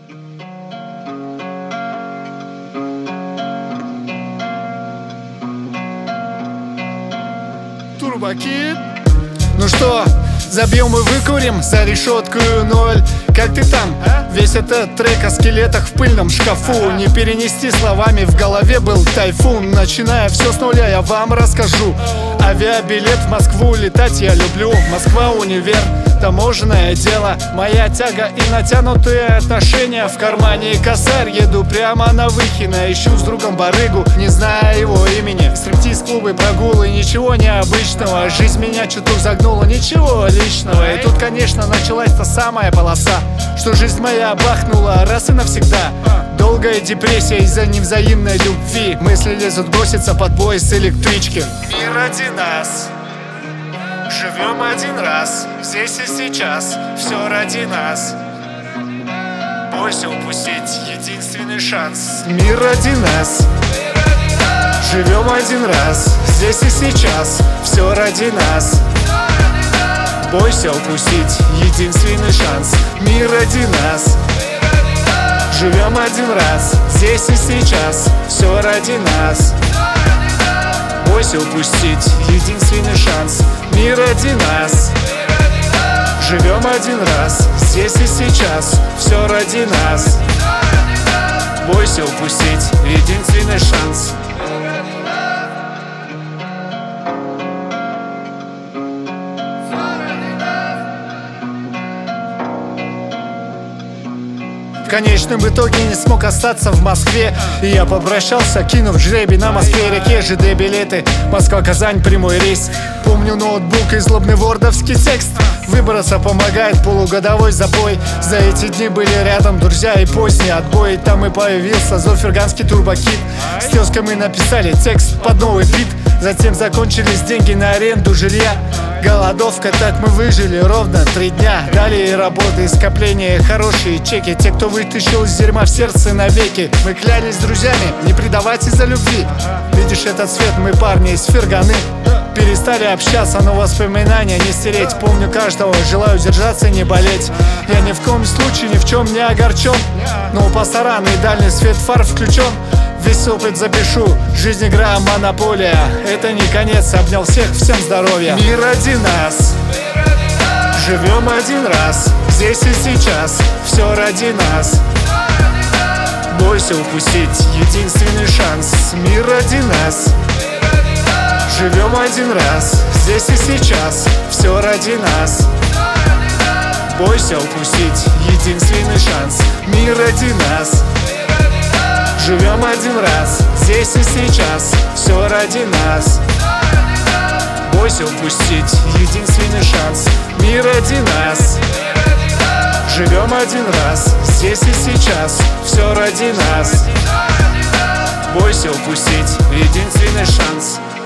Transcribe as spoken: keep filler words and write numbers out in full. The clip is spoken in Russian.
Турбокид. Ну что, забьем и выкурим за решеткою ноль. Как ты там? Весь этот трек о скелетах в пыльном шкафу не перенести словами, в голове был тайфун. Начиная все с нуля, я вам расскажу. Авиабилет в Москву летать я люблю. Москва, универ, таможенное дело. Моя тяга и натянутые отношения. В кармане косарь, еду прямо на Выхино. Ищу с другом барыгу, не зная его имени. Стриптиз-клубы, прогулы, ничего необычного. Жизнь меня чуток загнула, ничего личного. И тут, конечно, началась та самая полоса, что жизнь моя бахнула раз и навсегда. Долгая депрессия из-за невзаимной любви. Мысли лезут броситься под поезд электрички. Мир один нас, живем один раз, здесь и сейчас, все ради нас. Бойся упустить единственный шанс. Мир один нас, живем один раз, здесь и сейчас, все ради нас. Бойся упустить единственный шанс. Мир один нас, живем один раз, здесь и сейчас, все ради нас. Бойся упустить единственный шанс. Мир один нас, живем один раз, здесь и сейчас, все ради нас. Бойся упустить единственный шанс. В конечном итоге не смог остаться в Москве, и я попрощался, кинув жребий на Москве-реке. ЖД-билеты, Москва-Казань, прямой рейс. Помню ноутбук и злобный вордовский текст. Выбраться помогает полугодовой запой. За эти дни были рядом друзья и поздний отбой. Там и появился зоферганский турбокид. С тезкой мы написали текст под новый бит. Затем закончились деньги на аренду жилья. Голодовка, так мы выжили ровно три дня. Далее работы, скопления, хорошие чеки. Те, кто вытащил из дерьма в сердце навеки. Мы клялись с друзьями не предавать из-за любви. Видишь этот свет, мы парни из Ферганы. Перестали общаться, но воспоминания не стереть. Помню каждого, желаю держаться, не болеть. Я ни в коем случае ни в чем не огорчен, но у пасторана и дальний свет фар включен. Весь опыт запишу, жизнь игра монополия. Это не конец, обнял всех, всем здоровья. Мир один нас, живем один раз, здесь и сейчас, все ради нас. Бойся упустить единственный шанс. Мир один нас, живем один раз, здесь и сейчас, все ради нас. Бойся упустить единственный шанс. Мир один нас, живем один раз, здесь и сейчас, все ради нас. Бойся упустить единственный шанс. Мир один нас, живем один раз, здесь и сейчас, все ради нас. Бойся упустить единственный шанс.